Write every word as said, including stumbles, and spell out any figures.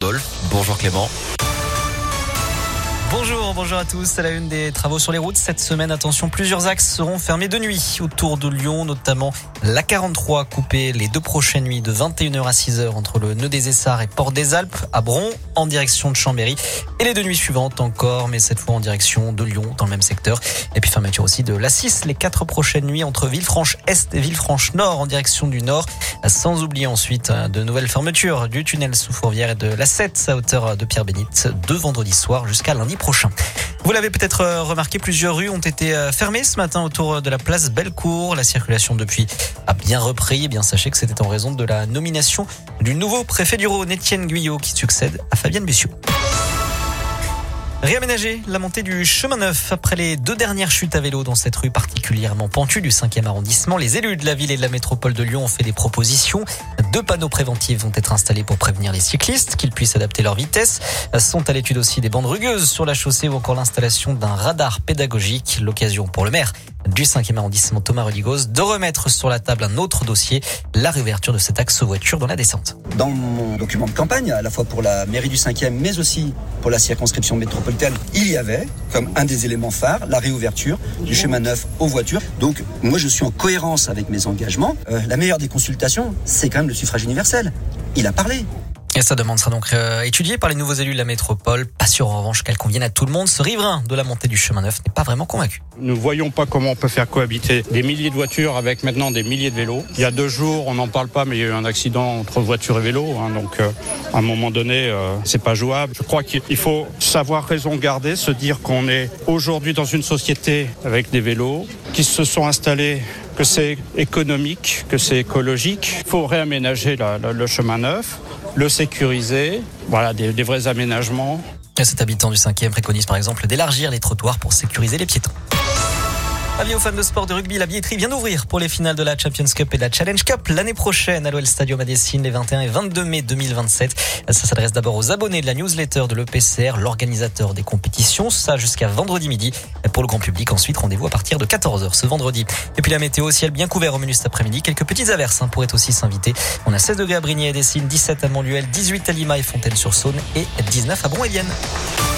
Rodolphe. Bonjour Clément. Bonjour, bonjour à tous. À la une des travaux sur les routes cette semaine, attention, plusieurs axes seront fermés de nuit autour de Lyon, notamment l'A quarante-trois coupée les deux prochaines nuits de vingt et une heures à six heures entre le nœud des Essarts et Port des Alpes à Bron en direction de Chambéry, et les deux nuits suivantes encore, mais cette fois en direction de Lyon dans le même secteur. Et puis fermeture aussi de l'A six les quatre prochaines nuits entre Villefranche-Est et Villefranche-Nord en direction du Nord, sans oublier ensuite de nouvelles fermetures du tunnel sous Fourvière et de l'A sept à hauteur de Pierre-Bénite de vendredi soir jusqu'à lundi prochain. Vous l'avez peut-être remarqué, plusieurs rues ont été fermées ce matin autour de la place Bellecour. La circulation depuis a bien repris. Eh bien, sachez que c'était en raison de la nomination du nouveau préfet du Rhône, Étienne Guyot, qui succède à Fabienne Bussiot. Réaménager la montée du chemin neuf après les deux dernières chutes à vélo dans cette rue particulièrement pentue du cinquième arrondissement. Les élus de la ville et de la métropole de Lyon ont fait des propositions. Deux panneaux préventifs vont être installés pour prévenir les cyclistes qu'ils puissent adapter leur vitesse. Sont à l'étude aussi des bandes rugueuses sur la chaussée ou encore l'installation d'un radar pédagogique. L'occasion pour le maire du cinquième arrondissement, Thomas Religos, de remettre sur la table un autre dossier, la réouverture de cet axe voiture dans la descente. Dans mon document de campagne, à la fois pour la mairie du cinquième, mais aussi pour la circonscription métropolitaine, il y avait comme un des éléments phares la réouverture du chemin neuf aux voitures. Donc moi je suis en cohérence avec mes engagements. Euh, la meilleure des consultations, c'est quand même le suffrage universel. Il a parlé. Et sa demande sera donc euh, étudiée par les nouveaux élus de la métropole. Pas sûr en revanche qu'elle convienne à tout le monde. Ce riverain de la montée du chemin neuf n'est pas vraiment convaincu. Nous ne voyons pas comment on peut faire cohabiter des milliers de voitures avec maintenant des milliers de vélos. Il y a deux jours, on n'en parle pas, mais il y a eu un accident entre voitures et vélos. Hein, donc euh, à un moment donné, euh, c'est pas jouable. Je crois qu'il faut savoir raison garder, se dire qu'on est aujourd'hui dans une société avec des vélos qui se sont installés, que c'est économique, que c'est écologique. Il faut réaménager la, la, le chemin neuf, le sécuriser, voilà, des, des vrais aménagements. Cet habitant du cinquième préconise par exemple d'élargir les trottoirs pour sécuriser les piétons. Avis aux fans de sport de rugby, la billetterie vient d'ouvrir pour les finales de la Champions Cup et de la Challenge Cup l'année prochaine à l'O L Stadium à Dessines les vingt et un et vingt-deux mai deux mille vingt-sept. Ça s'adresse d'abord aux abonnés de la newsletter de l'E P C R, l'organisateur des compétitions. Ça jusqu'à vendredi midi. Pour le grand public, ensuite, rendez-vous à partir de quatorze heures ce vendredi. Et puis la météo au ciel bien couvert au menu cet après-midi. Quelques petites averses hein, pourraient aussi s'inviter. On a seize degrés à Brigny et Dessines, dix-sept à Montluel, dix-huit à Lima et Fontaine-sur-Saône et dix-neuf à Bron-Hélienne.